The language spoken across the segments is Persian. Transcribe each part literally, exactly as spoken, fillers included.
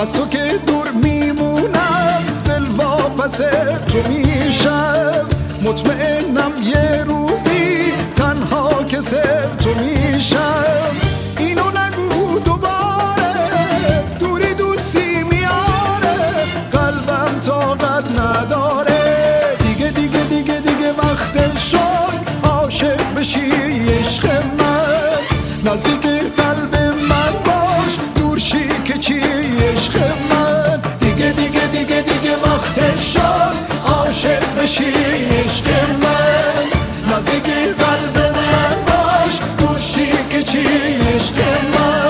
از تو که دور میمونم دل واپس تو میشم، مطمئنم یه روزی تنها کس تو میشم. اینو نگو دوباره، دوری دوستی میاره، قلبم طاقت نداره. دیگه دیگه دیگه دیگه وقت شد عاشق بشی عشق من، نزدیک قلب من باش دور شی که چی عشق من. دیگه دیگه دیگه دیگه وقت شد عاشق بشی عشق من، نزدیک قلب من باش دور شی که چی عشق من.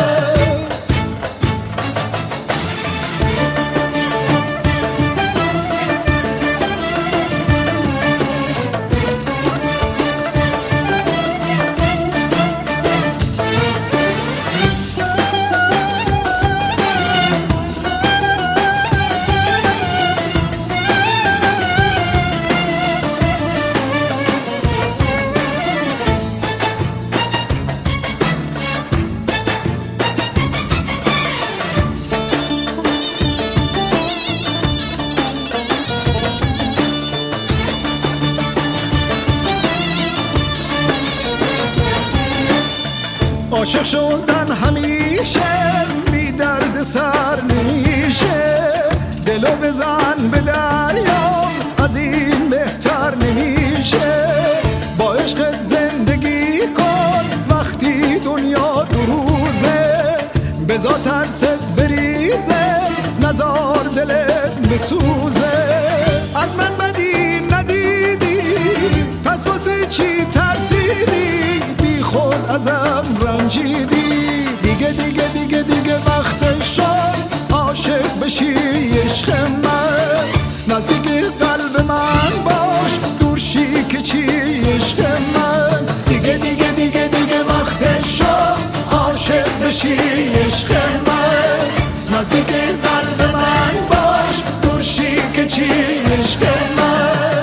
عاشق شدن همیشه بی درد سر نمیشه، دلو بزن به دریا از این بهتر نمیشه. با عشقت زندگی کن وقتی دنیا دو روزه، بذار ترست بریزه نزار دلت بسوزه. از من بدی ندیدی پس واسه چی ترسیدی، بی خود ازم رنجیدی. دیگه دیگه دیگه دیگه وقت شد عاشق بشی عشق من، نزدیک قلب من باش دور شی که چی عشق من. دیگه دیگه دیگه دیگه وقت شد عاشق بشی عشق من، نزدیک قلب من باش دور شی که چی عشق من.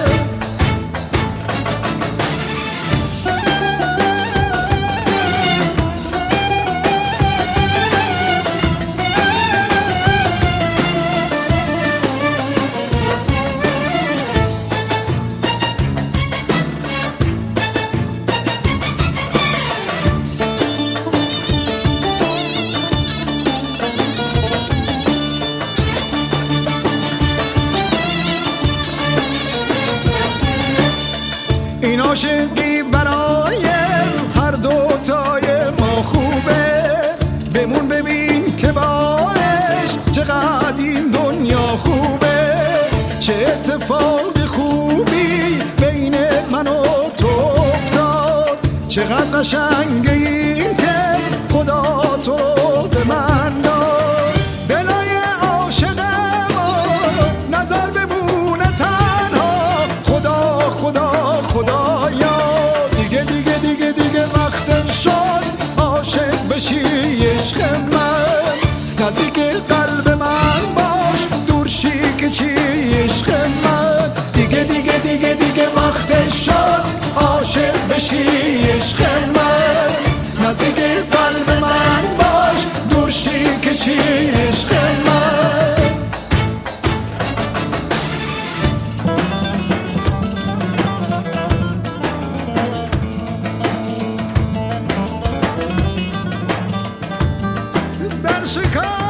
این عاشقی برای هر دو تای ما خوبه، بمون ببین که باش چقدر این دنیا خوبه. چه اتفاق خوبی بین من و تو افتاد، چقدر قشنگه این که خدا تو رو به من داد. دلای عاشق ما نظر بمونه تنها، خدا خدا خدایا. دیگه دیگه دیگه دیگه وقت شد عاشق بشی عشق من، نزدیک قلب من باش دور شی که چی عشق من. دیگه دیگه دیگه دیگه وقت شد عاشق بشی عشق من، نزدیک قلب من باش دور شی که چی عشق من. در شکار